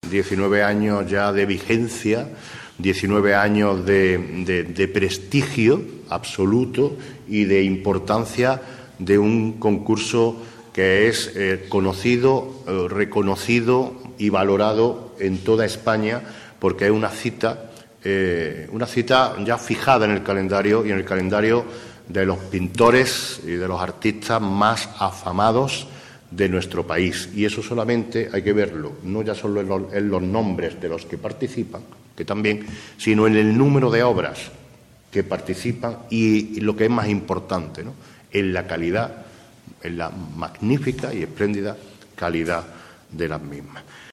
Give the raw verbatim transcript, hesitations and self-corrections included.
diecinueve años ya de vigencia, diecinueve años de, de, de prestigio absoluto y de importancia de un concurso que es eh, conocido, eh, reconocido y valorado en toda España, porque es una cita, eh, una cita ya fijada en el calendario y en el calendario de los pintores y de los artistas más afamados de nuestro país. Y eso solamente hay que verlo, no ya solo en los, en los nombres de los que participan, que también, sino en el número de obras que participan y, y lo que es más importante, ¿no?, en la calidad, en la magnífica y espléndida calidad de las mismas.